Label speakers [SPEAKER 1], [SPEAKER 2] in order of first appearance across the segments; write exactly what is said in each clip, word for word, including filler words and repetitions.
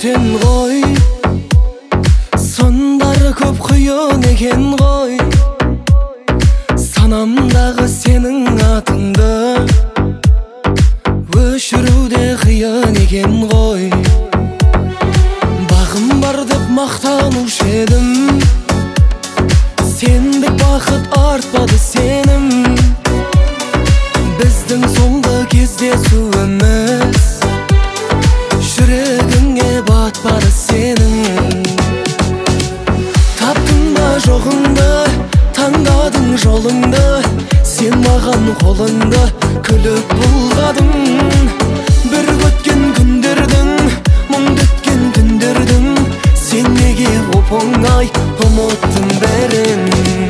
[SPEAKER 1] бөтен ғой, сондары көп қиын екен ғой. Санамдағы сенің атыңды өшіруде қиын екен ғой. Бағым бар деп мақтанушы едім, сендік бақыт артпады сенім. Біздің соңғы кездесуіміз жүрегіңе батпады сенің. Таптың ба жоғыңды, таңдадың жолыңды, сен маған қолыңды күліп бұлғадың. Бір өткен күндердің, мұңды өткен түндердің, сен неге оп-оңай ұмыттың бәрін?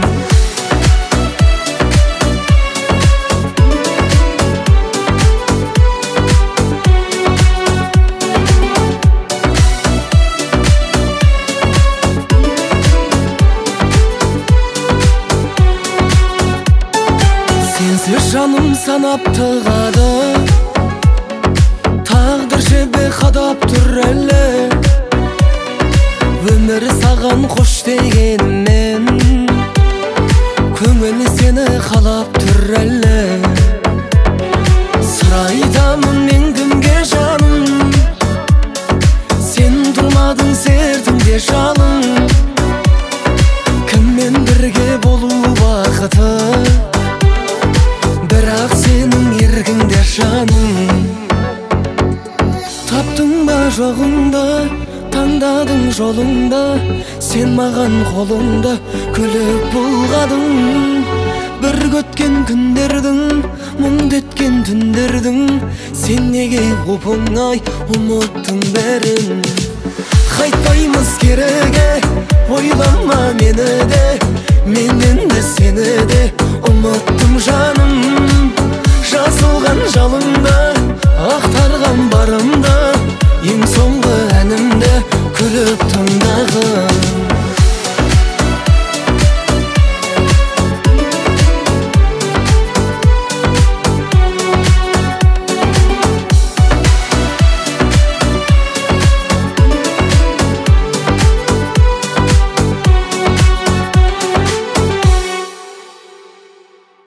[SPEAKER 1] Сенсіз жаным санап тығады, тағдыр жебе қадап тұр әлі. Өмір саған қош дегенмен, көңіл сені қалап тұр әлі. Сыр айтамын мен кімге жаным, сен тұрмадың сертімде жалын. Кіммен бірге болу бақыты, бірақ сенің еркіңде жаным. Таптың ба жоғыңды, таңдадың жолыңды, сен маған қолыңды күліп бұлғадың. Бір өткен күндердің, мұңды өткен түндердің, сен неге оп-оңай ұмыттың бәрін? Қайтпаймыз кереге, ойлама мені де, мен енді сені де ұмыттым жаным.